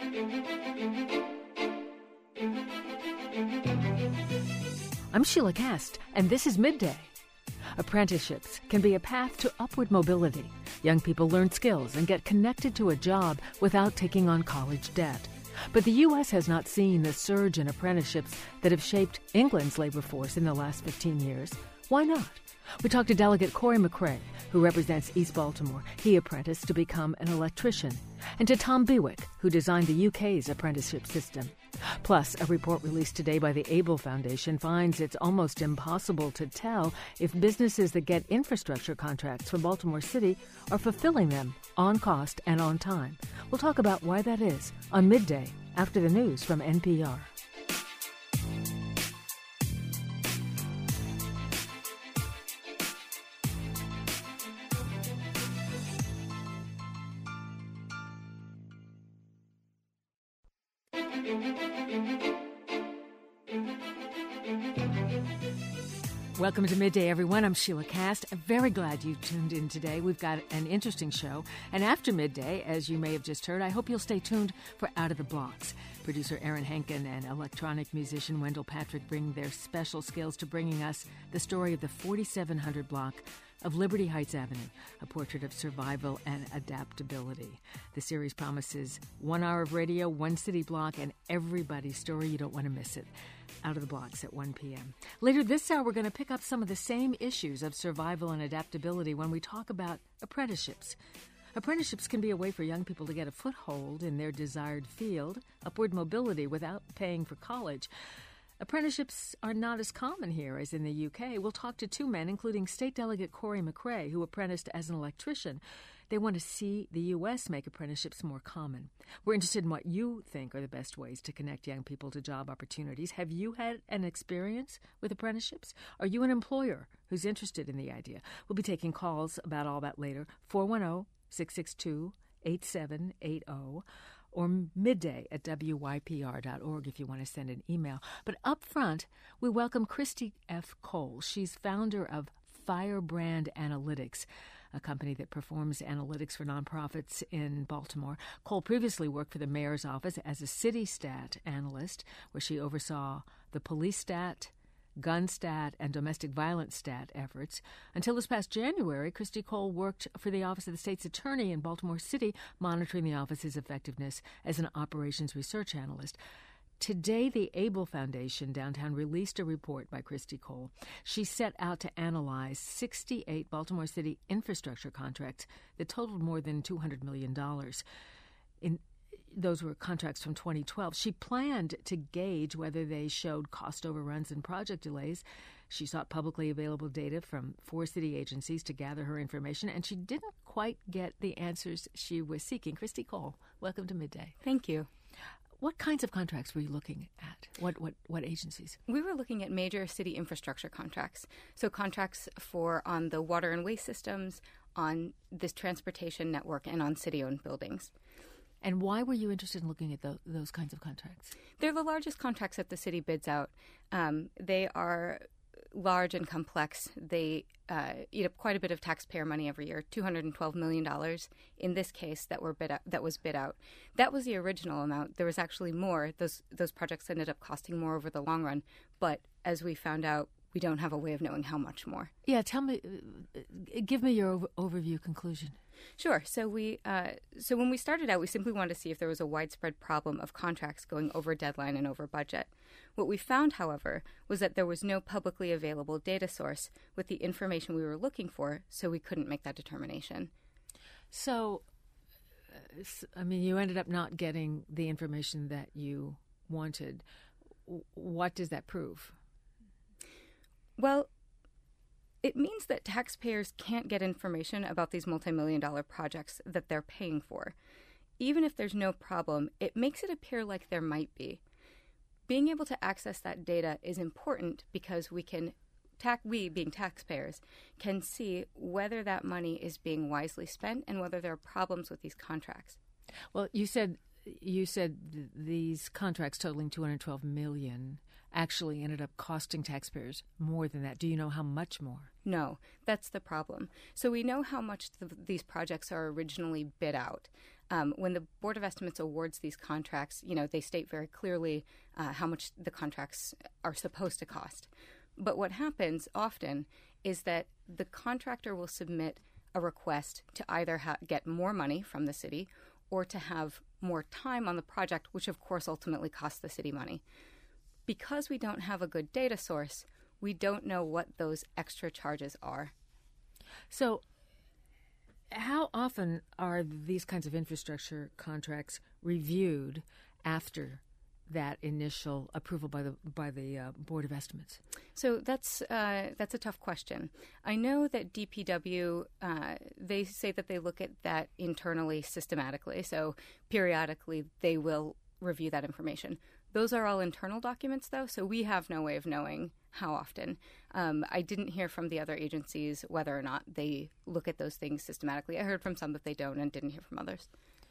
I'm Sheila Cast, and this is Midday. Apprenticeships can be a path to upward mobility. Young people learn skills and get connected to a job without taking on college debt. But the U.S. has not seen the surge in apprenticeships that have shaped England's labor force in the last 15 years. Why not? We talked to Delegate Corey McCrae, who represents East Baltimore. He apprenticed to become an electrician. And to Tom Bewick, who designed the UK's apprenticeship system. Plus, a report released today by the Able Foundation finds it's almost impossible to tell if businesses that get infrastructure contracts from Baltimore City are fulfilling them on cost and on time. We'll talk about why that is on Midday after the news from NPR. Welcome to Midday, everyone. I'm Sheila Cast. I'm very glad you tuned in today. We've got an interesting show. And after Midday, as you may have just heard, I hope you'll stay tuned for Out of the Blocks. Producer Aaron Henkin and electronic musician Wendell Patrick bring their special skills to bringing us the story of the 4700 block of Liberty Heights Avenue, a portrait of survival and adaptability. The series promises 1 hour of radio, one city block, and everybody's story. You don't want to miss it. Out of the Blocks at 1 p.m. Later this hour, we're going to pick up some of the same issues of survival and adaptability when we talk about apprenticeships. Apprenticeships can be a way for young people to get a foothold in their desired field, upward mobility without paying for college. Apprenticeships are not as common here as in the UK. We'll talk to two men, including State Delegate Corey McCrae, who apprenticed as an electrician. They want to see the U.S. make apprenticeships more common. We're interested in what you think are the best ways to connect young people to job opportunities. Have you had an experience with apprenticeships? Are you an employer who's interested in the idea? We'll be taking calls about all that later. 410-662-8780 or midday at wypr.org if you want to send an email. But up front, we welcome Christy F. Cole. She's founder of Firebrand Analytics, a company that performs analytics for nonprofits in Baltimore. Cole previously worked for the mayor's office as a city stat analyst, where she oversaw the police stat, gun stat, and domestic violence stat efforts. Until this past January, Christy Cole worked for the Office of the State's Attorney in Baltimore City, monitoring the office's effectiveness as an operations research analyst. Today, the Able Foundation downtown released a report by Christy Cole. She set out to analyze 68 Baltimore City infrastructure contracts that totaled more than $200 million. Those were contracts from 2012. She planned to gauge whether they showed cost overruns and project delays. She sought publicly available data from 4 city agencies to gather her information, and she didn't quite get the answers she was seeking. Christy Cole, welcome to Midday. Thank you. What kinds of contracts were you looking at? What agencies? We were looking at major city infrastructure contracts. So contracts on the water and waste systems, on this transportation network, and on city-owned buildings. And why were you interested in looking at those kinds of contracts? They're the largest contracts that the city bids out. They are large and complex. They eat up quite a bit of taxpayer money every year, $212 million in this case that was bid out. That was the original amount. There was actually more. Those projects ended up costing more over the long run. But as we found out, we don't have a way of knowing how much more. Yeah, tell me, give me your overview conclusion. Sure. So when we started out, we simply wanted to see if there was a widespread problem of contracts going over deadline and over budget. What we found, however, was that there was no publicly available data source with the information we were looking for, so we couldn't make that determination. So, you ended up not getting the information that you wanted. What does that prove? Well, it means that taxpayers can't get information about these multi-million-dollar projects that they're paying for. Even if there's no problem, it makes it appear like there might be. Being able to access that data is important because we being taxpayers, can see whether that money is being wisely spent and whether there are problems with these contracts. Well, you said these contracts totaling $212 million actually ended up costing taxpayers more than that. Do you know how much more? No, that's the problem. So we know how much these projects are originally bid out. When the Board of Estimates awards these contracts, they state very clearly how much the contracts are supposed to cost. But what happens often is that the contractor will submit a request to either get more money from the city or to have more time on the project, which of course ultimately costs the city money. Because we don't have a good data source, we don't know what those extra charges are. So how often are these kinds of infrastructure contracts reviewed after that initial approval by the Board of Estimates? So that's a tough question. I know that DPW, they say that they look at that internally systematically. So periodically they will review that information. Those are all internal documents, though, so we have no way of knowing how often. I didn't hear from the other agencies whether or not they look at those things systematically. I heard from some that they don't and didn't hear from others.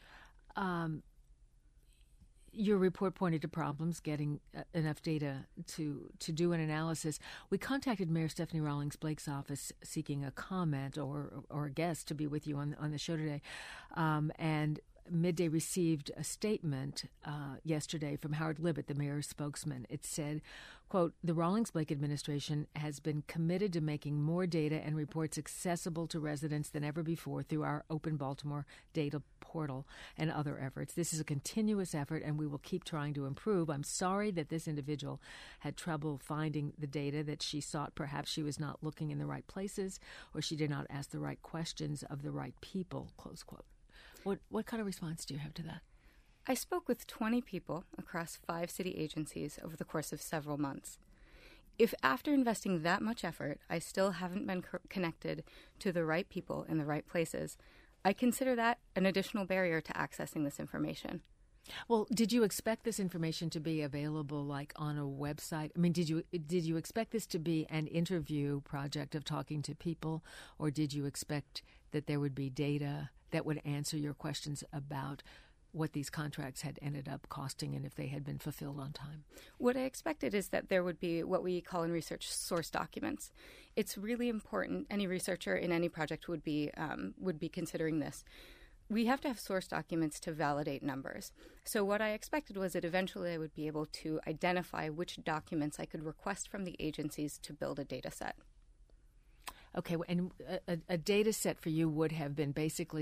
Your report pointed to problems getting enough data to do an analysis. We contacted Mayor Stephanie Rawlings Blake's office seeking a comment or a guest to be with you on the show today. And Midday received a statement yesterday from Howard Libet, the mayor's spokesman. It said, quote, "The Rawlings-Blake administration has been committed to making more data and reports accessible to residents than ever before through our Open Baltimore data portal and other efforts. This is a continuous effort, and we will keep trying to improve. I'm sorry that this individual had trouble finding the data that she sought. Perhaps she was not looking in the right places, or she did not ask the right questions of the right people," close quote. What kind of response do you have to that? I spoke with 20 people across 5 city agencies over the course of several months. If after investing that much effort, I still haven't been connected to the right people in the right places, I consider that an additional barrier to accessing this information. Well, did you expect this information to be available like on a website? I mean, did you expect this to be an interview project of talking to people, or did you expect that there would be data that would answer your questions about what these contracts had ended up costing and if they had been fulfilled on time? What I expected is that there would be what we call in research source documents. It's really important. Any researcher in any project would be considering this. We have to have source documents to validate numbers. So what I expected was that eventually I would be able to identify which documents I could request from the agencies to build a data set. Okay, and a data set for you would have been basically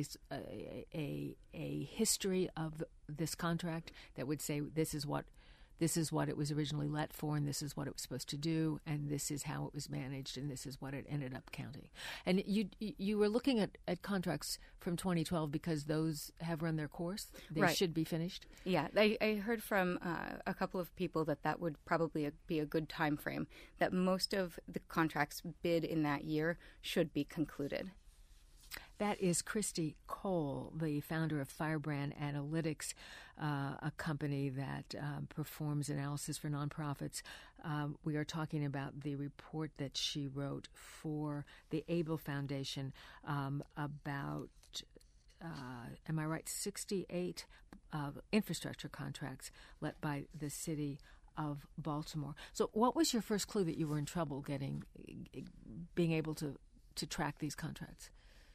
a history of this contract that would say this is what it was originally let for, and this is what it was supposed to do, and this is how it was managed, and this is what it ended up counting. And you were looking at contracts from 2012 because those have run their course. They right. should be finished. Yeah, I heard from a couple of people that would probably be a good time frame, that most of the contracts bid in that year should be concluded. That is Christy Cole, the founder of Firebrand Analytics, a company that performs analysis for nonprofits. We are talking about the report that she wrote for the Able Foundation about, am I right, 68 infrastructure contracts let by the city of Baltimore. So what was your first clue that you were in trouble being able to track these contracts?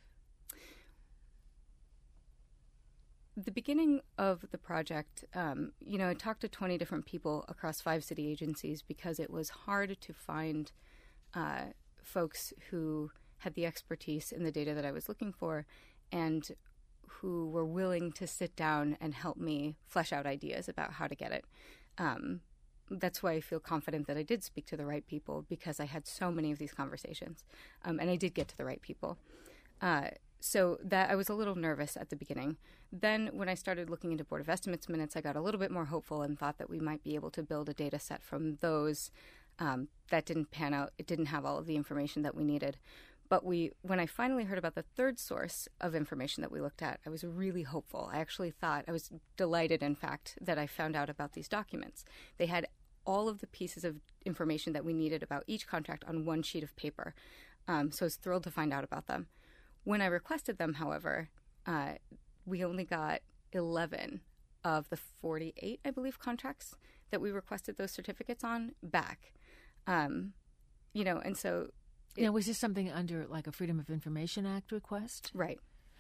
The beginning of the project, I talked to 20 different people across 5 city agencies because it was hard to find folks who had the expertise in the data that I was looking for and who were willing to sit down and help me flesh out ideas about how to get it. That's why I feel confident that I did speak to the right people, because I had so many of these conversations, and I did get to the right people. So that I was a little nervous at the beginning. Then when I started looking into Board of Estimates minutes, I got a little bit more hopeful and thought that we might be able to build a data set from those. That didn't pan out. It didn't have all of the information that we needed. But when I finally heard about the third source of information that we looked at, I was really hopeful. I was delighted, in fact, that I found out about these documents. They had all of the pieces of information that we needed about each contract on one sheet of paper. So I was thrilled to find out about them. When I requested them, however, we only got 11 of the 48, I believe, contracts that we requested those certificates on back. And so... Now, was this something under like a Freedom of Information Act request? Right, yes.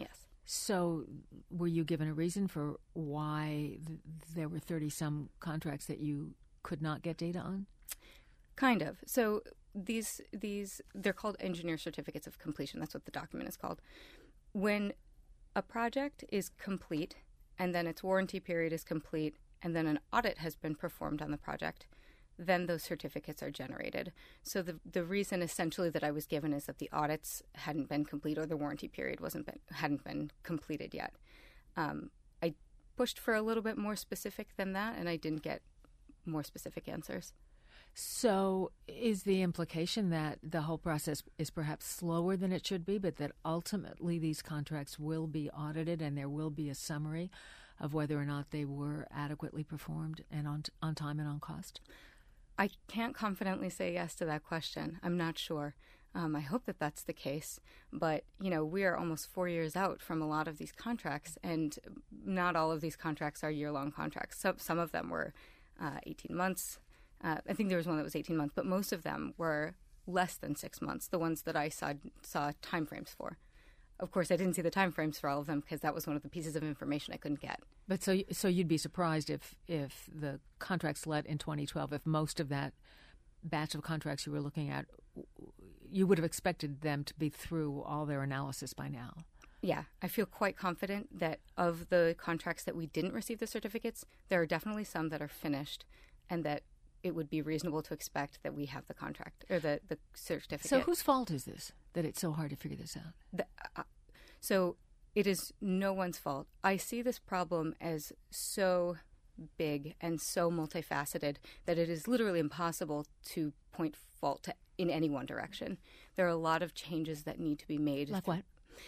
So were you given a reason for why there were 30-some contracts that you could not get data on? Kind of. So these they're called engineer certificates of completion. That's what the document is called. When a project is complete and then its warranty period is complete and then an audit has been performed on the project, then those certificates are generated. So the reason essentially that I was given is that the audits hadn't been complete or the warranty period hadn't been completed yet. I pushed for a little bit more specific than that, and I didn't get more specific answers. So is the implication that the whole process is perhaps slower than it should be, but that ultimately these contracts will be audited and there will be a summary of whether or not they were adequately performed and on time and on cost? I can't confidently say yes to that question. I'm not sure. I hope that that's the case. But, we are almost 4 years out from a lot of these contracts, and not all of these contracts are year-long contracts. So, some of them were 18 months. I think there was one that was 18 months, but most of them were less than 6 months, the ones that I saw timeframes for. Of course, I didn't see the timeframes for all of them because that was one of the pieces of information I couldn't get. But so you'd be surprised if the contracts let in 2012, if most of that batch of contracts you were looking at, you would have expected them to be through all their analysis by now. Yeah, I feel quite confident that of the contracts that we didn't receive the certificates, there are definitely some that are finished and that it would be reasonable to expect that we have the contract or the certificate. So whose fault is this, that it's so hard to figure this out? So it is no one's fault. I see this problem as so big and so multifaceted that it is literally impossible to point fault in any one direction. There are a lot of changes that need to be made. Like what?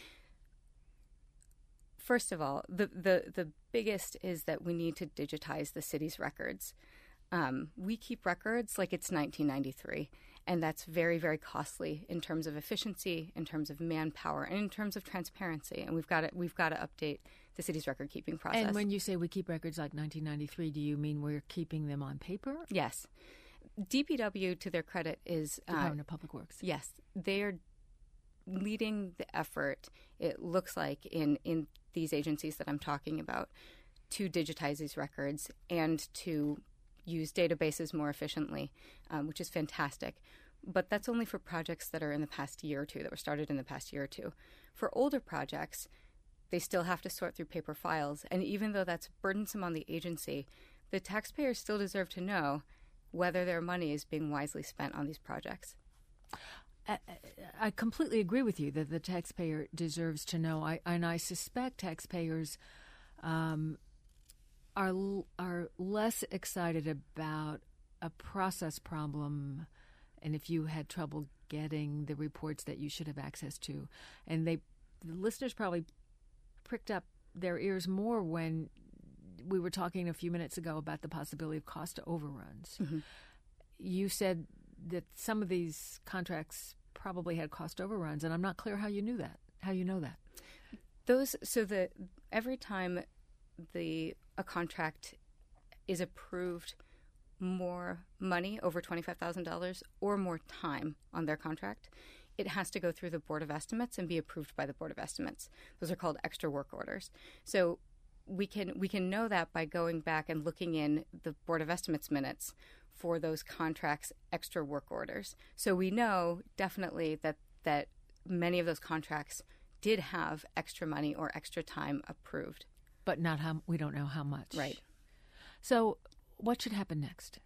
First of all, the biggest is that we need to digitize the city's records. We keep records like it's 1993, and that's very, very costly in terms of efficiency, in terms of manpower, and in terms of transparency. And we've got to update the city's record-keeping process. And when you say we keep records like 1993, do you mean we're keeping them on paper? Yes. DPW, to their credit, is Department of Public Works. Yes, they are leading the effort. It looks like in these agencies that I'm talking about to digitize these records and to use databases more efficiently, which is fantastic. But that's only for projects that are in the past year or two, that were started in the past year or two. For older projects, they still have to sort through paper files. And even though that's burdensome on the agency, the taxpayers still deserve to know whether their money is being wisely spent on these projects. I completely agree with you that the taxpayer deserves to know. I suspect taxpayers are less excited about a process problem, and if you had trouble getting the reports that you should have access to, and the listeners probably pricked up their ears more when we were talking a few minutes ago about the possibility of cost overruns. Mm-hmm. You said that some of these contracts probably had cost overruns, and I'm not clear how you knew that. How you know that? Every time a contract is approved more money, over $25,000, or more time on their contract, it has to go through the Board of Estimates and be approved by the Board of Estimates. Those are called extra work orders. So we can know that by going back and looking in the Board of Estimates minutes for those contracts' extra work orders. So we know definitely that many of those contracts did have extra money or extra time approved. But we don't know how much. Right. So what should happen next?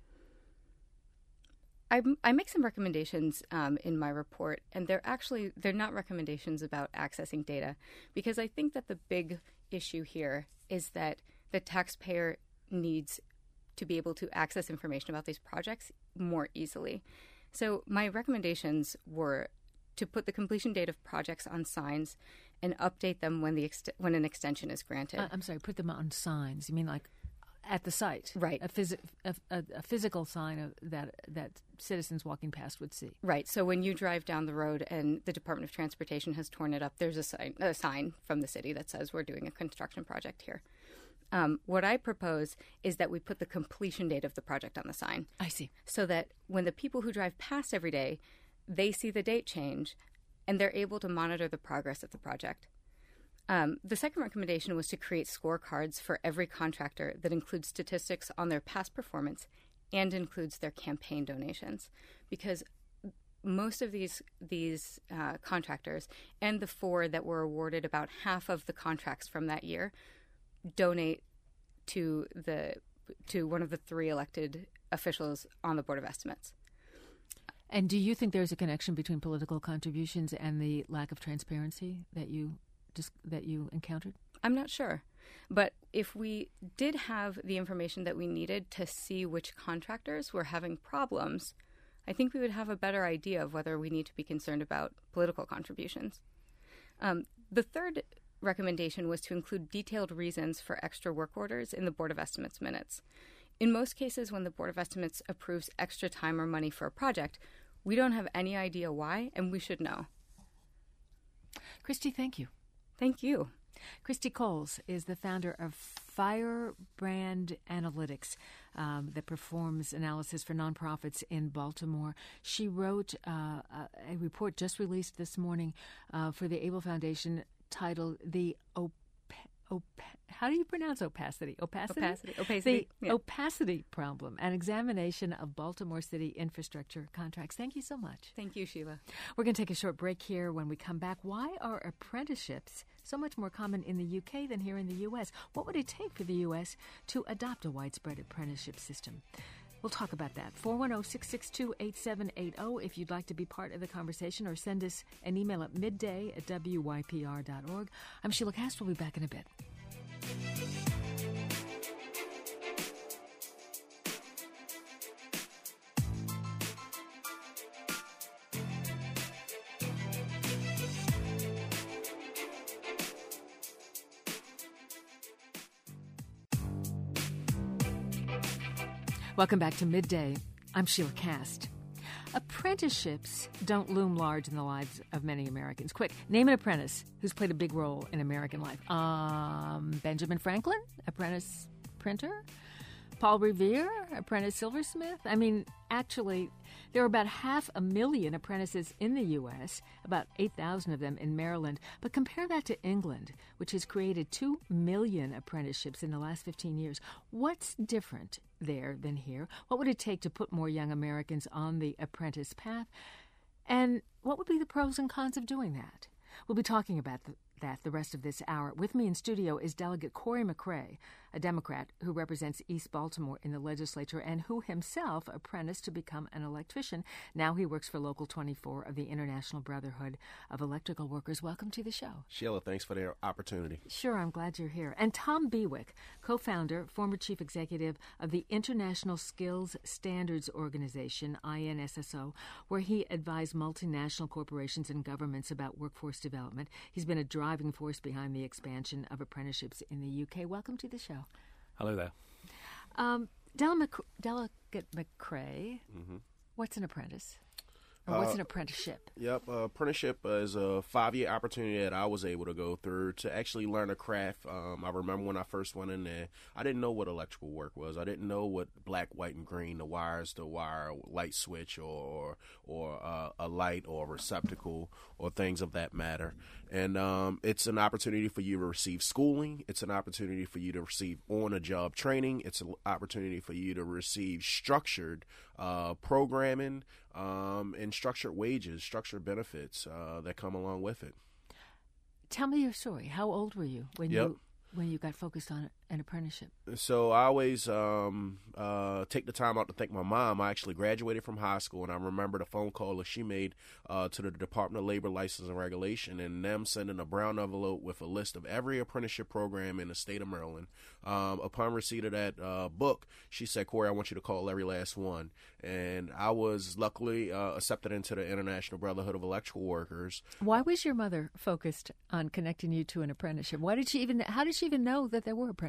I make some recommendations in my report, and they're not recommendations about accessing data, because I think that the big issue here is that the taxpayer needs to be able to access information about these projects more easily. So my recommendations were to put the completion date of projects on signs and update them when an extension is granted. I'm sorry, put them on signs. You mean like at the site? Right. A physical sign that citizens walking past would see. Right. So when you drive down the road and the Department of Transportation has torn it up, there's a sign from the city that says we're doing a construction project here. What I propose is that we put the completion date of the project on the sign. I see. So that when the people who drive past every day, they see the date change and they're able to monitor the progress of the project. The second recommendation was to create scorecards for every contractor that includes statistics on their past performance and includes their campaign donations, because most of these contractors, and the 4 that were awarded about half of the contracts from that year, donate to one of the 3 elected officials on the Board of Estimates. And do you think there's a connection between political contributions and the lack of transparency that you encountered? I'm not sure. But if we did have the information that we needed to see which contractors were having problems, I think we would have a better idea of whether we need to be concerned about political contributions. The third recommendation was to include detailed reasons for extra work orders in the Board of Estimates minutes. In most cases, when the Board of Estimates approves extra time or money for a project, we don't have any idea why, and we should know. Christy, thank you. Thank you. Christy Coles is the founder of Firebrand Analytics that performs analysis for nonprofits in Baltimore. She wrote a report just released this morning for the Able Foundation titled The how do you pronounce opacity? Opacity. The opacity problem, an examination of Baltimore City infrastructure contracts. Thank you so much. Thank you, Sheila. We're going to take a short break here. When we come back, why are apprenticeships so much more common in the UK than here in the U.S.? What would it take for the U.S. to adopt a widespread apprenticeship system? We'll talk about that. 410-662-8780 if you'd like to be part of the conversation, or send us an email at midday@wypr.org. I'm Sheila Cast. We'll be back in a bit. Welcome back to Midday. I'm Sheila Cast. Apprenticeships don't loom large in the lives of many Americans. Quick, name an apprentice who's played a big role in American life. Benjamin Franklin, apprentice printer. Paul Revere, apprentice silversmith. I mean, actually, there are about 500,000 apprentices in the U.S., about 8,000 of them in Maryland. But compare that to England, which has created 2 million apprenticeships in the last 15 years. What's different there than here? What would it take to put more young Americans on the apprentice path? And what would be the pros and cons of doing that? We'll be talking about that the rest of this hour. With me in studio is Delegate Cory McCray, a Democrat who represents East Baltimore in the legislature and who himself apprenticed to become an electrician. Now he works for Local 24 of the International Brotherhood of Electrical Workers. Welcome to the show. Sheila, thanks for the opportunity. Sure, I'm glad you're here. And Tom Bewick, co-founder, former chief executive of the International Skills Standards Organization, INSSO, where he advised multinational corporations and governments about workforce development. He's been a driving force behind the expansion of apprenticeships in the UK. Welcome to the show. Hello there. Delegate McCray, what's an apprentice? Or what's an apprenticeship? Yep, apprenticeship is a 5-year opportunity that I was able to go through to actually learn a craft. I remember when I first went in there, I didn't know what electrical work was. I didn't know what black, white, and green, the wires, the wire, light switch, or a light or a receptacle, or things of that matter. And it's an opportunity for you to receive schooling. It's an opportunity for you to receive on-the-job training. It's an opportunity for you to receive structured programming, and structured wages, structured benefits that come along with it. Tell me your story. How old were you when you got focused on an apprenticeship? So I always take the time out to thank my mom. I actually graduated from high school, and I remember the phone call that she made to the Department of Labor License and Regulation, and them sending a brown envelope with a list of every apprenticeship program in the state of Maryland. Upon receipt of that book, she said, "Cory, I want you to call every last one." And I was luckily accepted into the International Brotherhood of Electrical Workers. Why was your mother focused on connecting you to an apprenticeship? How did she even know that there were apprentices?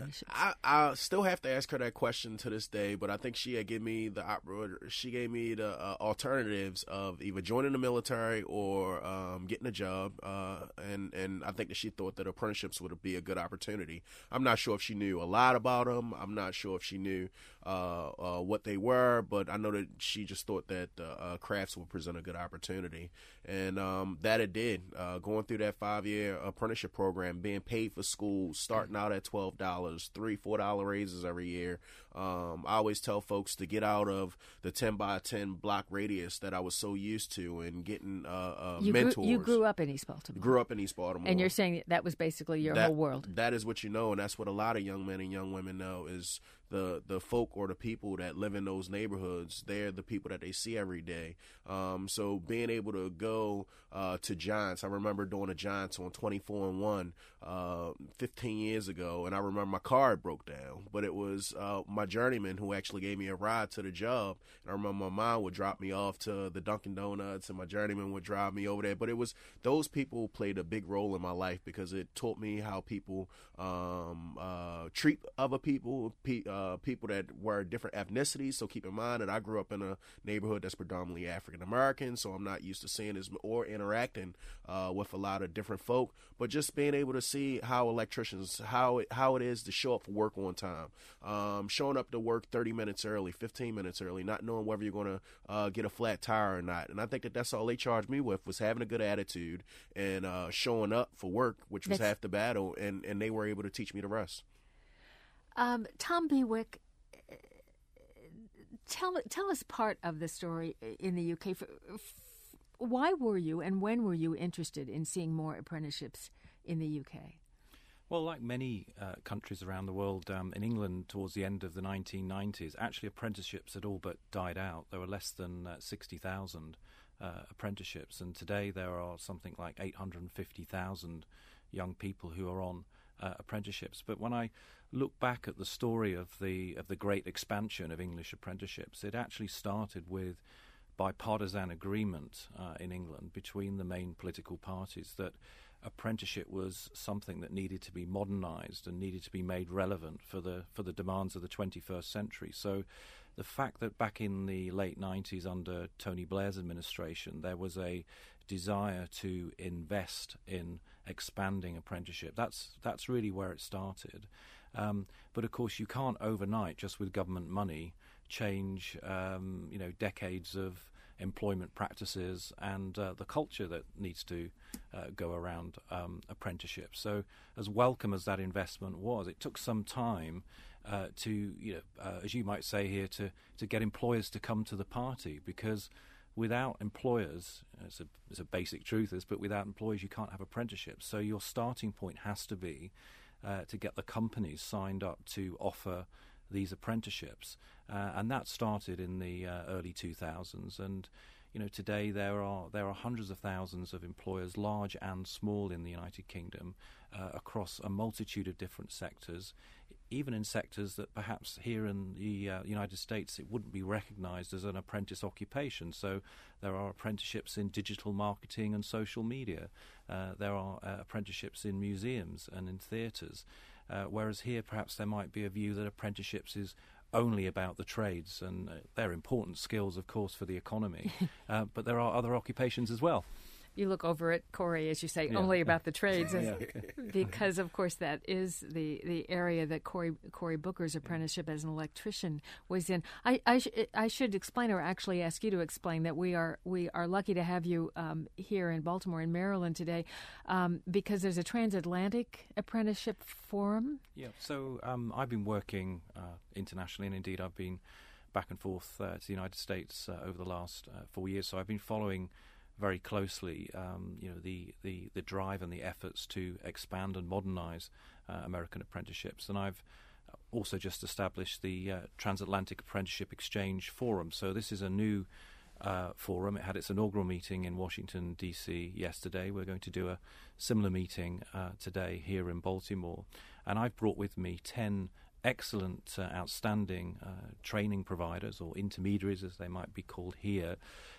apprenticeships? I still have to ask her that question to this day, but I think she gave me the alternatives of either joining the military or getting a job, and I think that she thought that apprenticeships would be a good opportunity. I'm not sure if she knew a lot about them. I'm not sure if she knew what they were, but I know that she just thought that crafts would present a good opportunity, and that it did. Going through that 5-year apprenticeship program, being paid for school, starting out at $12, $3-4 raises every year. I always tell folks to get out of the 10 by 10 block radius that I was so used to, and getting mentors. You grew up in East Baltimore. Grew up in East Baltimore. And you're saying that was basically your whole world. That is what you know, and that's what a lot of young men and young women know, is the folk or the people that live in those neighborhoods. They're the people that they see every day. So being able to go to Giants, I remember doing a Giants on 24 and 1 15 years ago, and I remember my car broke down, but it was my journeyman who actually gave me a ride to the job. And I remember my mom would drop me off to the Dunkin' Donuts, and my journeyman would drive me over there. But it was those people played a big role in my life, because it taught me how people treat other people, people that were different ethnicities. So keep in mind that I grew up in a neighborhood that's predominantly African American, so I'm not used to seeing this or interacting with a lot of different folk. But just being able to see how electricians, how it is to show up for work on time, showing up to work 30 minutes early, 15 minutes early, not knowing whether you're going to get a flat tire or not. And I think that that's all they charged me with, was having a good attitude and showing up for work, which was half the battle, and they were able to teach me the rest. Tom Bewick, tell us part of the story in the UK. Why were you and when were you interested in seeing more apprenticeships in the UK? Well, like many countries around the world, in England towards the end of the 1990s, actually apprenticeships had all but died out. There were less than 60,000 apprenticeships, and today there are something like 850,000 young people who are on apprenticeships. But when I look back at the story of the great expansion of English apprenticeships, it actually started with bipartisan agreement in England between the main political parties that apprenticeship was something that needed to be modernized and needed to be made relevant for the demands of the 21st century. So the fact that back in the late 90s under Tony Blair's administration there was a desire to invest in expanding apprenticeship, that's really where it started. But of course you can't overnight, just with government money, change decades of employment practices and the culture that needs to go around apprenticeships. So as welcome as that investment was, it took some time to, as you might say here, to get employers to come to the party, because without employers, it's a basic truth, but without employers you can't have apprenticeships. So your starting point has to be to get the companies signed up to offer these apprenticeships, and that started in the early 2000s. And today there are hundreds of thousands of employers, large and small, in the United Kingdom, across a multitude of different sectors, even in sectors that perhaps here in the United States it wouldn't be recognized as an apprentice occupation. So there are apprenticeships in digital marketing and social media. There are apprenticeships in museums and in theatres. Whereas here perhaps there might be a view that apprenticeships is only about the trades, and they're important skills, of course, for the economy. But there are other occupations as well. You look over at Corey, as you say, only about the trades, because, of course, that is the area that Corey Booker's apprenticeship as an electrician was in. I should explain, or actually ask you to explain, that we are lucky to have you here in Baltimore, in Maryland today, because there's a transatlantic apprenticeship forum. Yeah, so I've been working internationally, and indeed I've been back and forth to the United States over the last 4 years. So I've been following very closely, the drive and the efforts to expand and modernize American apprenticeships. And I've also just established the Transatlantic Apprenticeship Exchange Forum. So this is a new forum. It had its inaugural meeting in Washington, D.C. yesterday. We're going to do a similar meeting today here in Baltimore. And I've brought with me 10 excellent, outstanding training providers, or intermediaries as they might be called here,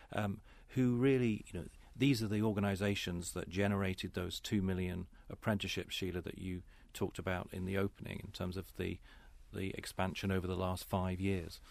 who really, these are the organizations that generated those 2 million apprenticeships, Sheila, that you talked about in the opening in terms of the expansion over the last 5 years.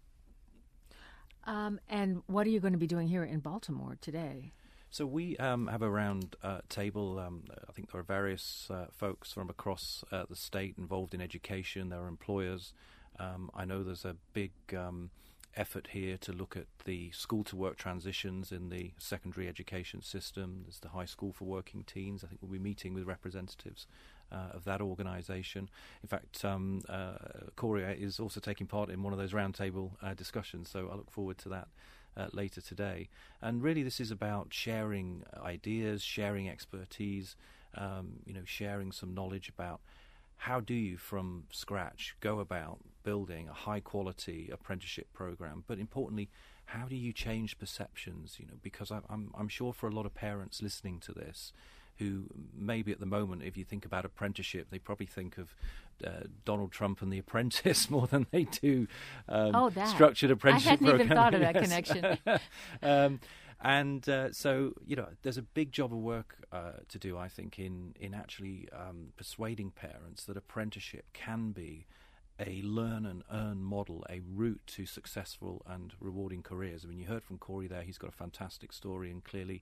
And what are you going to be doing here in Baltimore today? So we have a round table. I think there are various folks from across the state involved in education. There are employers. I know there's a big effort here to look at the school-to-work transitions in the secondary education system. There's the High School for Working Teens. I think we'll be meeting with representatives of that organisation. In fact, Corey is also taking part in one of those roundtable discussions, so I look forward to that later today. And really this is about sharing ideas, sharing expertise, sharing some knowledge about how do you from scratch go about building a high quality apprenticeship program, but importantly, how do you change perceptions? Because I'm sure for a lot of parents listening to this who maybe at the moment, if you think about apprenticeship, they probably think of Donald Trump and The Apprentice more than they do structured apprenticeship I hadn't even thought of programming. that connection. So, there's a big job of work to do, I think, in actually persuading parents that apprenticeship can be a learn and earn model, a route to successful and rewarding careers. I mean, you heard from Corey there, he's got a fantastic story, and clearly,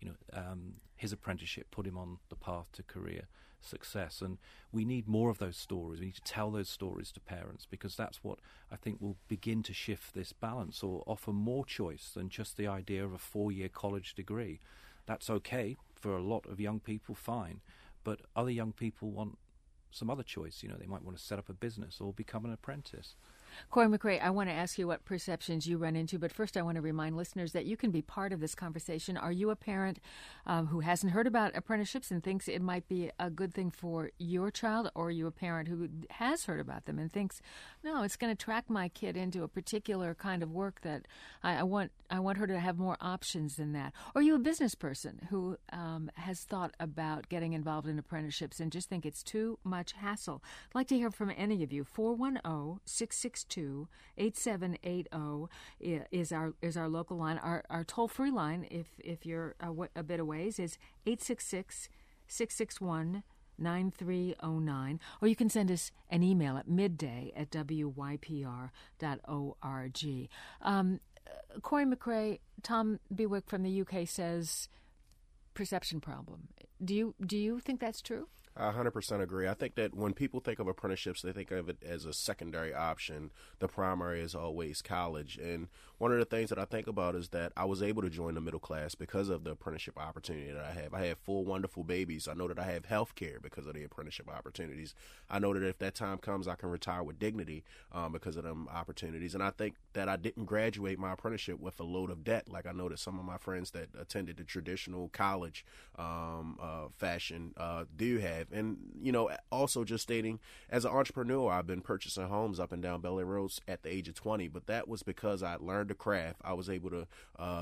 his apprenticeship put him on the path to career success. And we need more of those stories. We need to tell those stories to parents, because that's what I think will begin to shift this balance or offer more choice than just the idea of a 4-year college degree. That's okay for a lot of young people, fine. But other young people want some other choice. They might want to set up a business or become an apprentice. Corey McRae, I want to ask you what perceptions you run into, but first I want to remind listeners that you can be part of this conversation. Are you a parent who hasn't heard about apprenticeships and thinks it might be a good thing for your child, or are you a parent who has heard about them and thinks, no, it's going to track my kid into a particular kind of work that I want her to have more options than that? Or are you a business person who has thought about getting involved in apprenticeships and just think it's too much hassle? I'd like to hear from any of you. 410-662-8780 is our local line. Our toll-free line, if you're a bit away, is 866-661-9309. Or you can send us an email at midday@wypr.org. Corey McRae, Tom Bewick from the UK says perception problem. Do you think that's true? I 100% agree. I think that when people think of apprenticeships, they think of it as a secondary option. The primary is always college. And one of the things that I think about is that I was able to join the middle class because of the apprenticeship opportunity that I have. I have 4 wonderful babies. I know that I have health care because of the apprenticeship opportunities. I know that if that time comes, I can retire with dignity because of them opportunities. And I think that I didn't graduate my apprenticeship with a load of debt like I know that some of my friends that attended the traditional college fashion do have. And, also just stating, as an entrepreneur, I've been purchasing homes up and down Bel Air Roads at the age of 20, but that was because I learned the craft. I was able to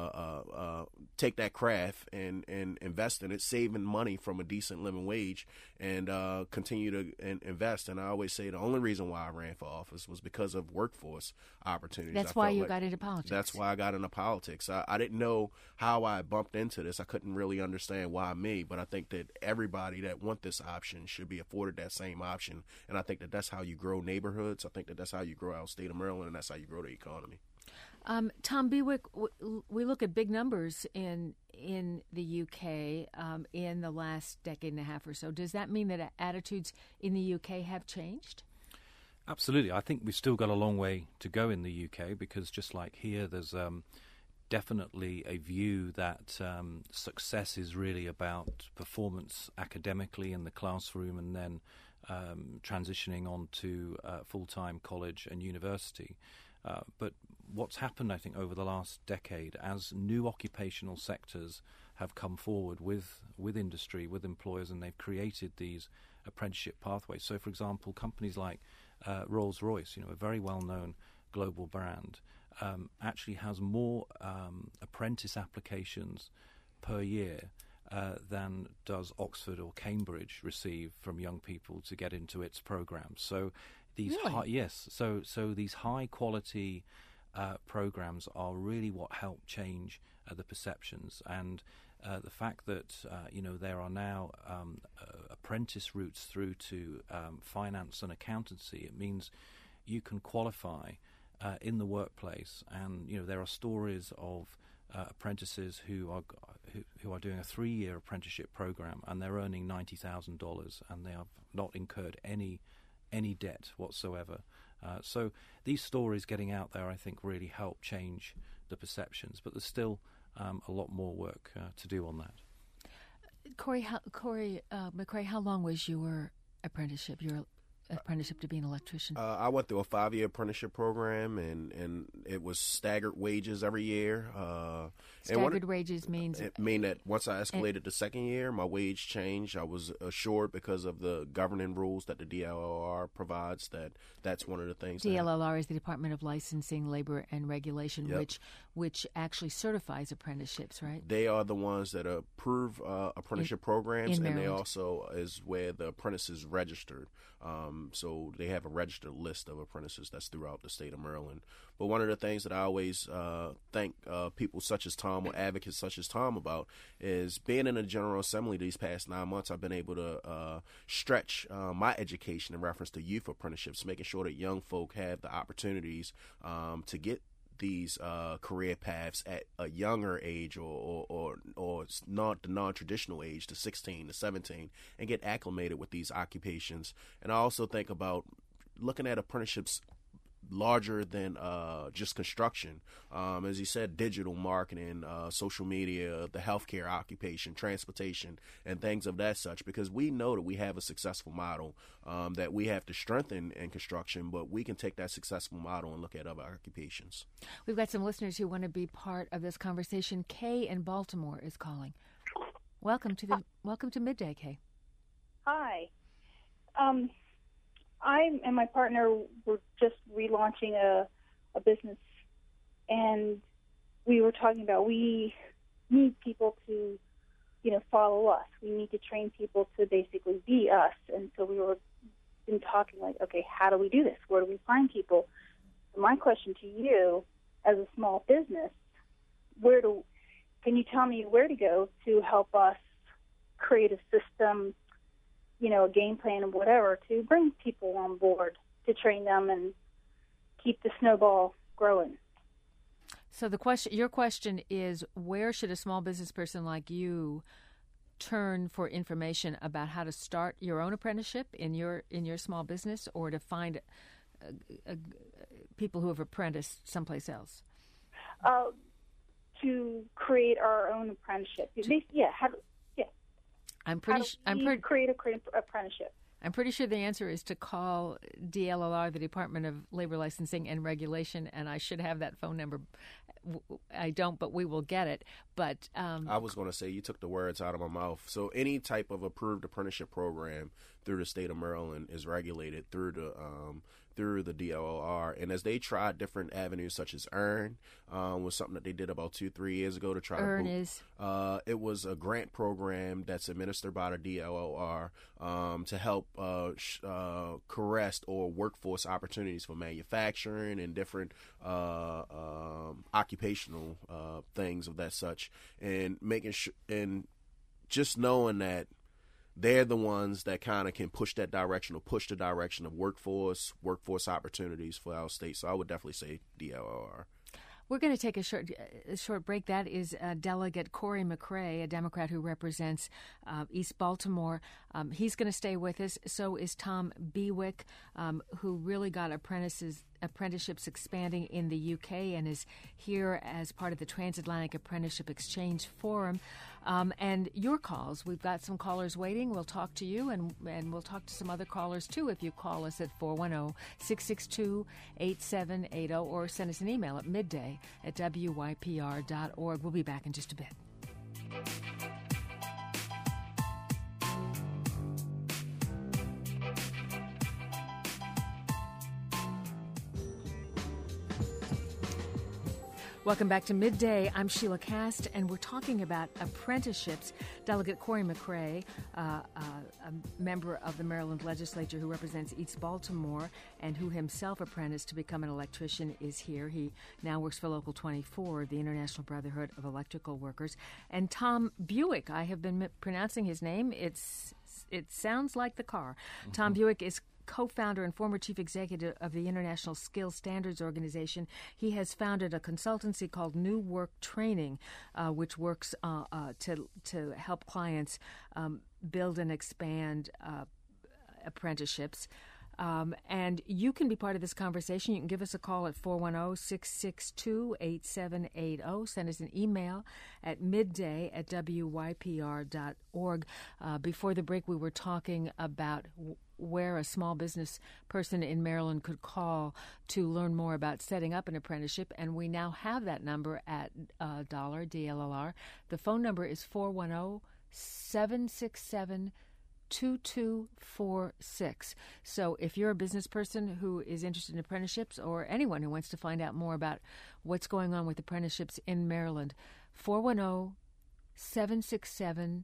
take that craft and invest in it, saving money from a decent living wage, and continue to invest. And I always say the only reason why I ran for office was because of workforce opportunities. That's why you got into politics. That's why I got into politics. I didn't know how I bumped into this. I couldn't really understand why me, but I think that everybody that want this option should be afforded that same option. And I think that that's how you grow neighborhoods. I think that that's how you grow our state of Maryland, and that's how you grow the economy. Tom Bewick, we look at big numbers in the UK in the last decade and a half or so. Does that mean that attitudes in the UK have changed? Absolutely. I think we've still got a long way to go in the UK, because just like here, there's definitely a view that success is really about performance academically in the classroom and then transitioning on to full-time college and university. But what's happened, I think, over the last decade, as new occupational sectors have come forward with industry, with employers, and they've created these apprenticeship pathways. So, for example, companies like Rolls-Royce, a very well-known global brand, actually has more apprentice applications per year than does Oxford or Cambridge receive from young people to get into its programs. So these so these high quality programs are really what help change the perceptions. And the fact that there are now apprentice routes through to finance and accountancy, it means you can qualify in the workplace, and there are stories of apprentices who are doing a 3-year apprenticeship program, and they're earning $90,000, and they have not incurred any debt whatsoever. So these stories getting out there, I think, really help change the perceptions, but there's still a lot more work to do on that. Corey McCrae, how long was your apprenticeship to be an electrician? I went through a 5-year apprenticeship program, and it was staggered wages every year. Staggered wages means? It mean that once I escalated the second year, my wage changed. I was assured because of the governing rules that the DLLR provides that's one of the things. DLLR is the Department of Licensing, Labor, and Regulation, yep. which actually certifies apprenticeships, right? They are the ones that approve apprenticeship programs, and they also is where the apprentice is registered. So they have a registered list of apprentices that's throughout the state of Maryland. But one of the things that I always thank people such as Tom, or advocates such as Tom, about is being in the General Assembly these past 9 months, I've been able to stretch my education in reference to youth apprenticeships, making sure that young folk have the opportunities to get these career paths at a younger age or not the non-traditional age, to 16 to 17, and get acclimated with these occupations. And I also think about looking at apprenticeships larger than just construction. As you said, digital marketing, social media, the healthcare occupation, transportation, and things of that such, because we know that we have a successful model that we have to strengthen in construction, but we can take that successful model and look at other occupations. We've got some listeners who want to be part of this conversation. Kay in Baltimore is calling. Welcome to Midday, Kay. Hi. I and my partner were just relaunching a business, and we were talking about we need people to, follow us. We need to train people to basically be us. And so we were been talking like, okay, how do we do this? Where do we find people? So my question to you, as a small business, can you tell me where to go to help us create a system, a game plan and whatever, to bring people on board, to train them and keep the snowball growing? So your question is, where should a small business person like you turn for information about how to start your own apprenticeship in your small business, or to find people who have apprenticed someplace else? To create our own apprenticeship. Create an apprenticeship? I'm pretty sure the answer is to call DLLR, the Department of Labor Licensing and Regulation, and I should have that phone number. I don't, but we will get it. But I was going to say, you took the words out of my mouth. So any type of approved apprenticeship program through the state of Maryland is regulated through the DLLR, and as they tried different avenues, such as EARN, was something that they did about 2-3 years ago to try EARN to is it was a grant program that's administered by the DLLR to help caress or workforce opportunities for manufacturing and different occupational things of that such, and making sure, and just knowing that they're the ones that kind of can push that direction, or push the direction of workforce opportunities for our state. So I would definitely say DLLR. We're going to take a short break. That is Delegate Corey McCrae, a Democrat who represents East Baltimore. He's going to stay with us. So is Tom Bewick, who really got apprenticeships expanding in the UK and is here as part of the Transatlantic Apprenticeship Exchange Forum. And your calls. We've got some callers waiting. We'll talk to you, and we'll talk to some other callers, too, if you call us at 410-662-8780 or send us an email at midday@wypr.org. We'll be back in just a bit. Welcome back to Midday. I'm Sheila Cast, and we're talking about apprenticeships. Delegate Corey McCray, a member of the Maryland legislature who represents East Baltimore and who himself apprenticed to become an electrician, is here. He now works for Local 24, the International Brotherhood of Electrical Workers. And Tom Buick, I have been pronouncing his name. It sounds like the car. Mm-hmm. Tom Buick is co-founder and former chief executive of the International Skills Standards Organization. He has founded a consultancy called New Work Training, which works to help clients build and expand apprenticeships. And you can be part of this conversation. You can give us a call at 410-662-8780. Send us an email at midday@wypr.org. Before the break, we were talking about where a small business person in Maryland could call to learn more about setting up an apprenticeship, and we now have that number at $DLLR. The phone number is 410-767-2246. So if you're a business person who is interested in apprenticeships, or anyone who wants to find out more about what's going on with apprenticeships in Maryland, 410-767-2246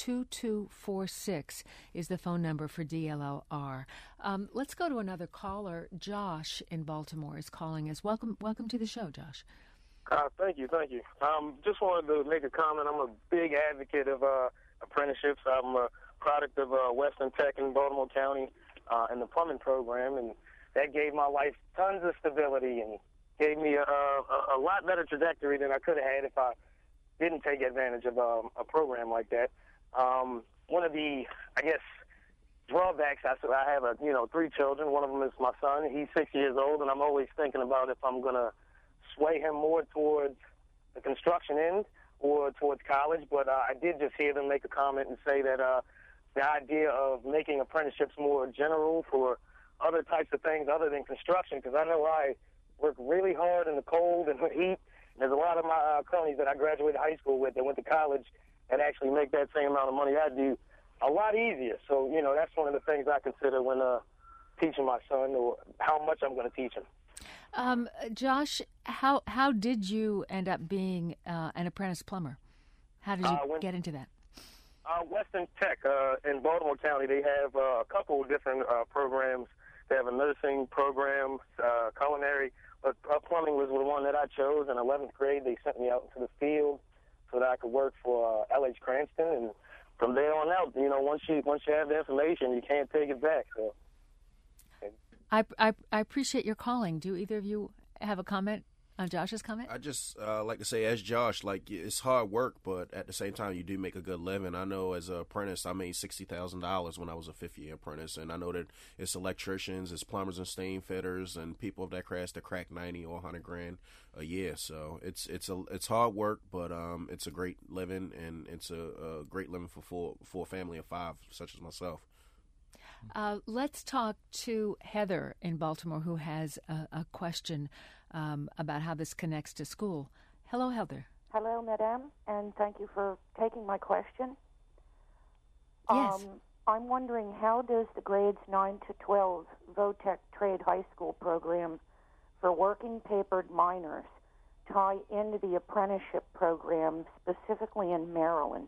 is the phone number for DLLR. Let's go to another caller. Josh in Baltimore is calling us. Welcome to the show, Josh. Thank you. Just wanted to make a comment. I'm a big advocate of apprenticeships. I'm a product of Western Tech in Baltimore County and the plumbing program, and that gave my life tons of stability and gave me a lot better trajectory than I could have had if I didn't take advantage of a program like that. One of the, I guess, drawbacks, I have 3 children. One of them is my son. He's 6 years old, and I'm always thinking about if I'm going to sway him more towards the construction end or towards college. But I did just hear them make a comment and say that the idea of making apprenticeships more general for other types of things other than construction, because I know I work really hard in the cold and the heat. There's a lot of my cronies that I graduated high school with that went to college and actually make that same amount of money I do a lot easier. So, that's one of the things I consider when teaching my son, or how much I'm going to teach him. Josh, how did you end up being an apprentice plumber? How did you get into that? Western Tech in Baltimore County, they have a couple of different programs. They have a nursing program, culinary, but plumbing was the one that I chose. In 11th grade, they sent me out into the field so that I could work for LH Cranston, and from there on out, once you have the information, you can't take it back. So, I appreciate your calling. Do either of you have a comment on Josh's comment? I just like to say, as Josh, it's hard work, but at the same time, you do make a good living. I know as an apprentice, I made $60,000 when I was a fifth-year apprentice, and I know that it's electricians, it's plumbers and steam fitters, and people of that craft that crack 90 or 100 grand a year. So it's hard work, but it's a great living, and it's a great living for a family of 5, such as myself. Let's talk to Heather in Baltimore, who has a question about how this connects to school. Hello, Heather. Hello, Madame, and thank you for taking my question. Yes. I'm wondering, how does the grades 9 to 12 Votech Trade High School program for working papered miners tie into the apprenticeship program, specifically in Maryland?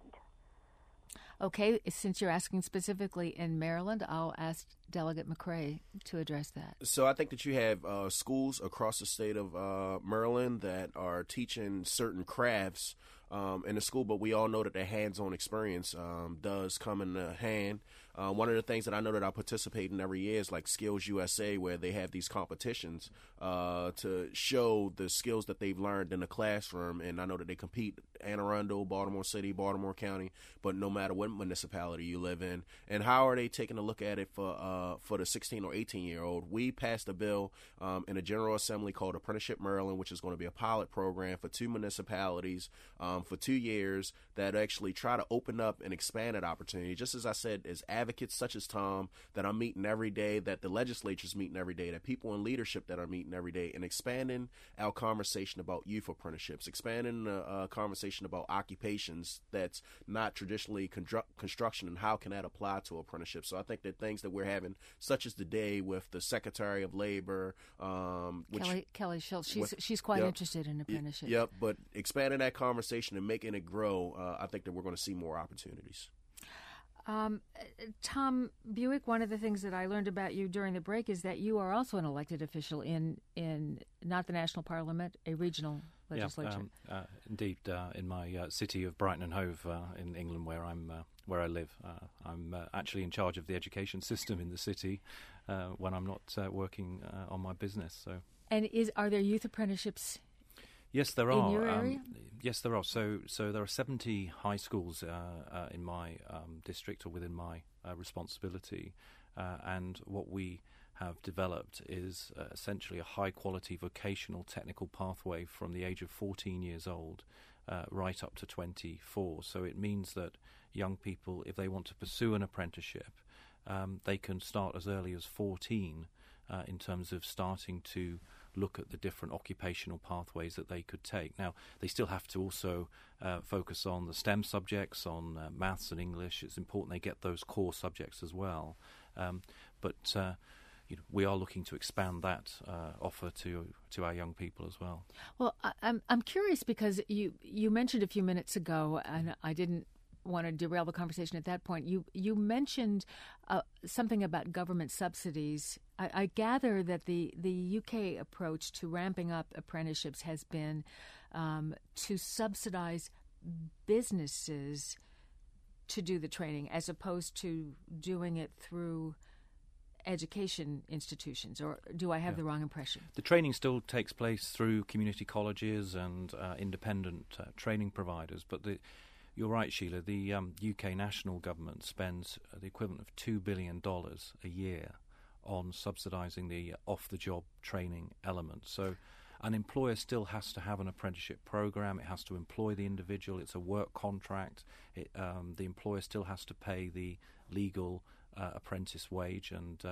Okay, since you're asking specifically in Maryland, I'll ask Delegate McCray to address that. So I think that you have schools across the state of Maryland that are teaching certain crafts in the school, but we all know that the hands-on experience does come in hand. One of the things that I know that I participate in every year is like Skills USA, where they have these competitions to show the skills that they've learned in the classroom. And I know that they compete Anne Arundel, Baltimore City, Baltimore County, but no matter what municipality you live in. And how are they taking a look at it for the 16 or 18-year-old? We passed a bill in a General Assembly called Apprenticeship Maryland, which is going to be a pilot program for 2 municipalities for 2 years that actually try to open up and expand that opportunity. Just as I said, as advocates such as Tom that I'm meeting every day, that the legislature's meeting every day, that people in leadership that are meeting every day, and expanding our conversation about youth apprenticeships, expanding the conversation about occupations that's not traditionally construction, and how can that apply to apprenticeships. So I think that things that we're having, such as today with the Secretary of Labor, Kelly Schultz, she's quite interested in apprenticeships. Yep, but expanding that conversation and making it grow, I think that we're going to see more opportunities. Tom Buick, one of the things that I learned about you during the break is that you are also an elected official in not the national parliament, a regional legislature. Indeed, in my city of Brighton and Hove in England, where I live, I'm actually in charge of the education system in the city when I'm not working on my business. So, and are there youth apprenticeships? Yes, there are. In your area? Yes, there are. So there are 70 high schools in my district or within my responsibility, and what we have developed is essentially a high-quality vocational technical pathway from the age of 14 years old right up to 24. So it means that young people, if they want to pursue an apprenticeship, they can start as early as 14 in terms of starting to look at the different occupational pathways that they could take. Now, they still have to also focus on the STEM subjects, on maths and English. It's important they get those core subjects as well. But we are looking to expand that offer to our young people as well. Well, I'm curious because you mentioned a few minutes ago, and I didn't want to derail the conversation at that point. You mentioned something about government subsidies. I gather that the UK approach to ramping up apprenticeships has been to subsidize businesses to do the training as opposed to doing it through education institutions, or do I have the wrong impression? The training still takes place through community colleges and independent training providers, but you're right, Sheila, the UK national government spends the equivalent of $2 billion a year on subsidising the off-the-job training element. So an employer still has to have an apprenticeship program. It has to employ the individual. It's a work contract. The employer still has to pay the legal apprentice wage, and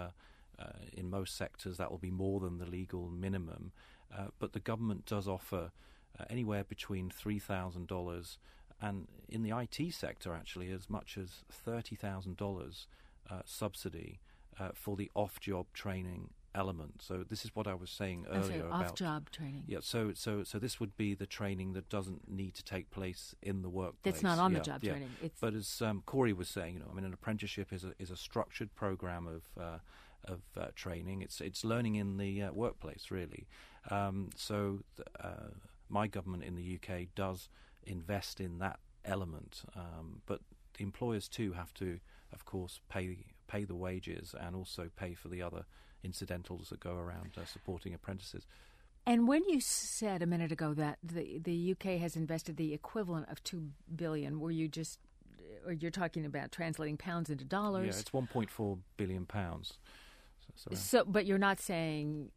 in most sectors that will be more than the legal minimum. But the government does offer anywhere between $3,000 and in the IT sector actually as much as $30,000 subsidy for the off-job training element. So this is what I was saying earlier about off-job training. Yeah. So this would be the training that doesn't need to take place in the workplace. That's not on the job training. But as Corey was saying, an apprenticeship is a structured program of training. It's learning in the workplace really. My government in the UK does invest in that element, but the employers too have to, of course, pay the wages and also pay for the other incidentals that go around supporting apprentices. And when you said a minute ago that the UK has invested the equivalent of $2 billion, or you're talking about translating pounds into dollars? Yeah, it's £1.4 billion. But you're not saying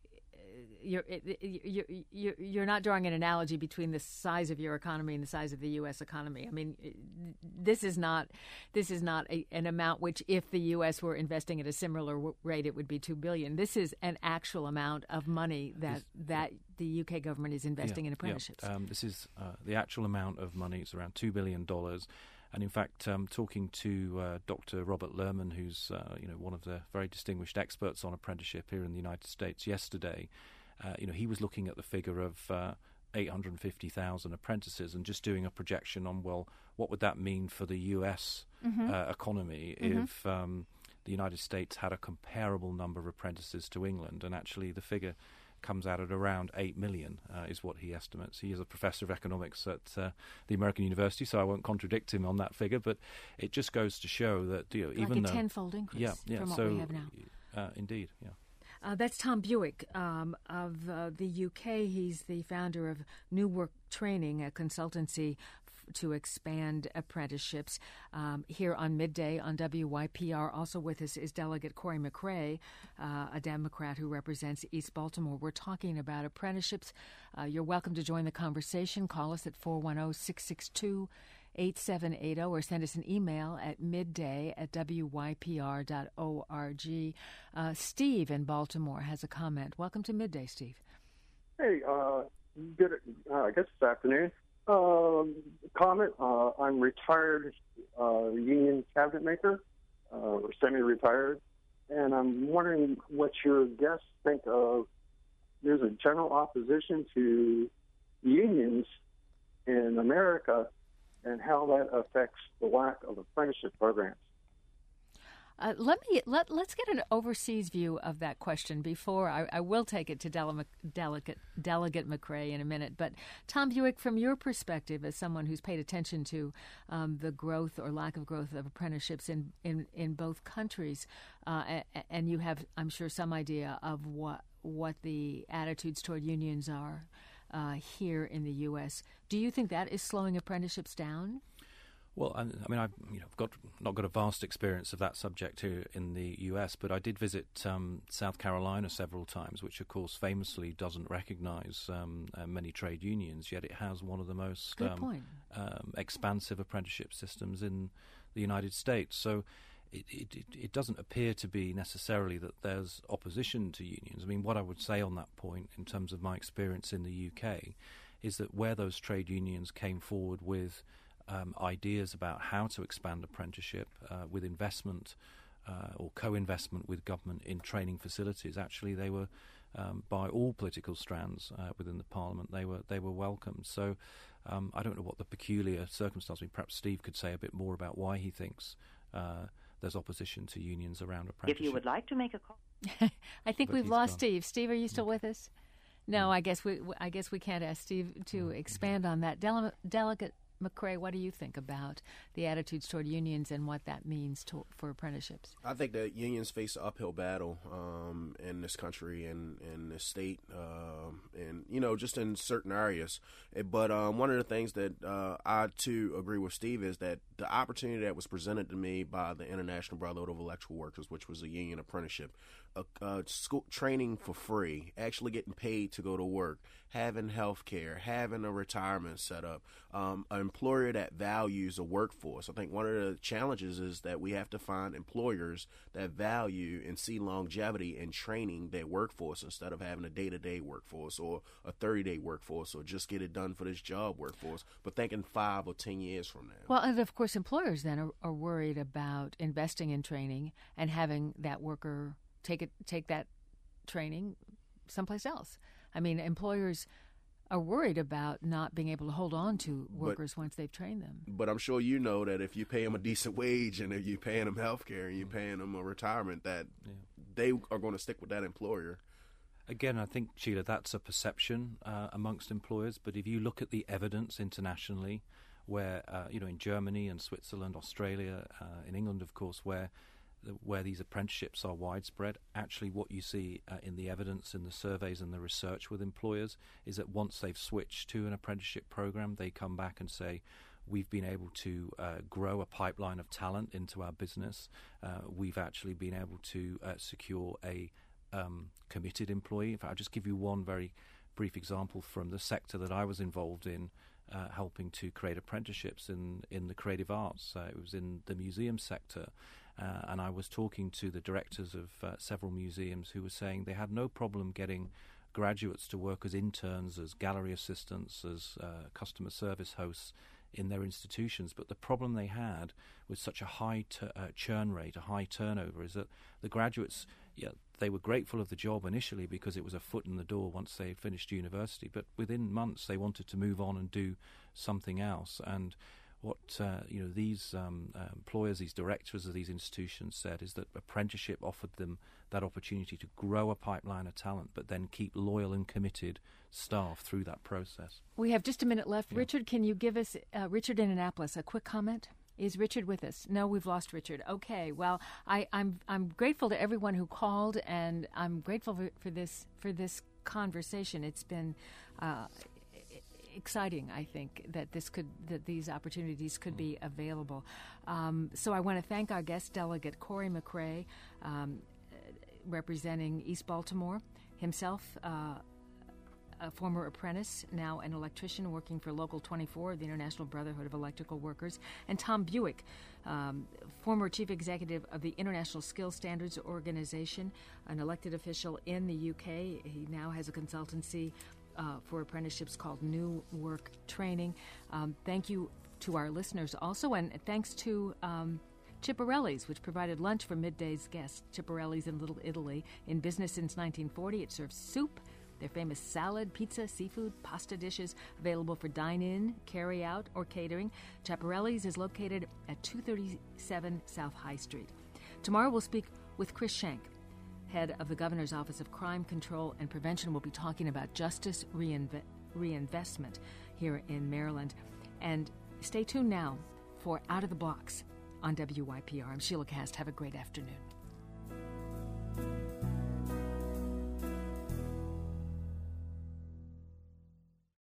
you're not drawing an analogy between the size of your economy and the size of the U.S. economy. I mean, this is not an amount which, if the U.S. were investing at a similar rate, it would be $2 billion. This is an actual amount of money that the UK government is investing in apprenticeships. This is the actual amount of money. It's around $2 billion. And in fact, talking to Dr. Robert Lerman, who's one of the very distinguished experts on apprenticeship here in the United States yesterday, he was looking at the figure of 850,000 apprentices and just doing a projection on, well, what would that mean for the U.S. Economy if the United States had a comparable number of apprentices to England? And actually the figure comes out at around 8 million is what he estimates. He is a professor of economics at the American University, so I won't contradict him on that figure, but it just goes to show that even a tenfold increase from what we have now. Indeed, yeah. That's Tom Buick of the UK. He's the founder of New Work Training, a consultancy to expand apprenticeships. Here on Midday on WYPR, also with us is Delegate Corey McRae, a Democrat who represents East Baltimore. We're talking about apprenticeships. You're welcome to join the conversation. Call us at 410-662 8780, or send us an email at midday@wypr.org. Steve in Baltimore has a comment. Welcome to Midday, Steve. Hey, good. I guess this afternoon. Comment. I'm retired union cabinet maker, or semi-retired, and I'm wondering what your guests think of. There's a general opposition to unions in America, and how that affects the lack of apprenticeship programs. Let's get an overseas view of that question before I will take it to Delegate McCray in a minute. But Tom Buick, from your perspective as someone who's paid attention to the growth or lack of growth of apprenticeships in both countries, and you have, I'm sure, some idea of what the attitudes toward unions are here in the U.S. Do you think that is slowing apprenticeships down? Well, I mean, I've not got a vast experience of that subject here in the U.S., but I did visit South Carolina several times, which, of course, famously doesn't recognize many trade unions, yet it has one of the most expansive apprenticeship systems in the United States. So it doesn't appear to be necessarily that there's opposition to unions. I mean, what I would say on that point, in terms of my experience in the UK, is that where those trade unions came forward with ideas about how to expand apprenticeship with investment or co-investment with government in training facilities, actually they were, by all political strands within the Parliament, they were welcomed. So I don't know what the peculiar circumstance. I mean, perhaps Steve could say a bit more about why he thinks there's opposition to unions around apprenticeship. If you would like to make a call. I think we've lost Steve. Steve, are you still with us? No, I guess we can't ask Steve to expand on that. Delegate McCray, what do you think about the attitudes toward unions and what that means for apprenticeships? I think that unions face an uphill battle in this country and in this state, and just in certain areas. But one of the things that I too agree with Steve is that the opportunity that was presented to me by the International Brotherhood of Electrical Workers, which was a union apprenticeship, school training for free, actually getting paid to go to work, having health care, having a retirement set up, an employer that values a workforce. I think one of the challenges is that we have to find employers that value and see longevity in training their workforce instead of having a day-to-day workforce or a 30-day workforce or just get it done for this job workforce, but thinking 5 or 10 years from now. Well, and of course employers then are worried about investing in training and having that worker take that training someplace else. I mean, employers are worried about not being able to hold on to workers once they've trained them. But I'm sure you know that if you pay them a decent wage and if you're paying them health care and you're paying them a retirement, that they are going to stick with that employer. Again, I think, Sheila, that's a perception amongst employers. But if you look at the evidence internationally, where, in Germany and Switzerland, Australia, in England, of course, where these apprenticeships are widespread, actually what you see in the evidence, in the surveys and the research with employers is that once they've switched to an apprenticeship program, they come back and say, we've been able to grow a pipeline of talent into our business. We've actually been able to secure a committed employee. In fact, I'll just give you one very brief example from the sector that I was involved in, helping to create apprenticeships in the creative arts. It was in the museum sector. And I was talking to the directors of several museums who were saying they had no problem getting graduates to work as interns, as gallery assistants, as customer service hosts in their institutions. But the problem they had with such a high churn rate, a high turnover, is that the graduates, they were grateful of the job initially because it was a foot in the door once they finished university. But within months, they wanted to move on and do something else. And what these employers, these directors of these institutions said is that apprenticeship offered them that opportunity to grow a pipeline of talent, but then keep loyal and committed staff through that process. We have just a minute left. Yeah. Richard, can you give us, Richard in Annapolis, a quick comment? Is Richard with us? No, we've lost Richard. Okay, well, I'm grateful to everyone who called, and I'm grateful for this conversation. It's been exciting, I think, that these opportunities could be available. So I want to thank our guest delegate, Corey McCray, representing East Baltimore, himself a former apprentice, now an electrician working for Local 24, the International Brotherhood of Electrical Workers, and Tom Buick, former chief executive of the International Skills Standards Organization, an elected official in the UK. He now has a consultancy for apprenticeships called New Work Training. Thank you to our listeners also, and thanks to Ciparelli's, which provided lunch for Midday's guests. Ciparelli's in Little Italy, in business since 1940. It serves soup, their famous salad, pizza, seafood, pasta dishes, available for dine-in, carry-out, or catering. Ciparelli's is located at 237 South High Street. Tomorrow we'll speak with Chris Schenk, head of the Governor's Office of Crime Control and Prevention. We'll be talking about justice reinvestment here in Maryland. And stay tuned now for Out of the Blocks on WYPR. I'm Sheila Cast. Have a great afternoon.